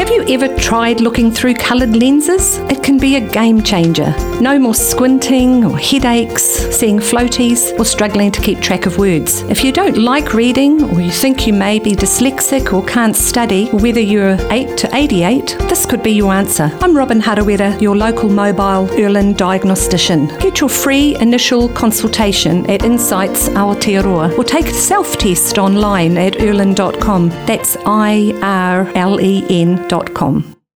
Have you ever tried looking through coloured lenses? It can be a game changer. No more squinting or headaches, seeing floaties, or struggling to keep track of words. If you don't like reading, or you think you may be dyslexic or can't study, or whether you're 8 to 88, this could be your answer. I'm Robin Harawira, your local mobile Erlen diagnostician. Get your free initial consultation at Insights Aotearoa, or take a self-test online at irlen.com. That's IRLEN.com.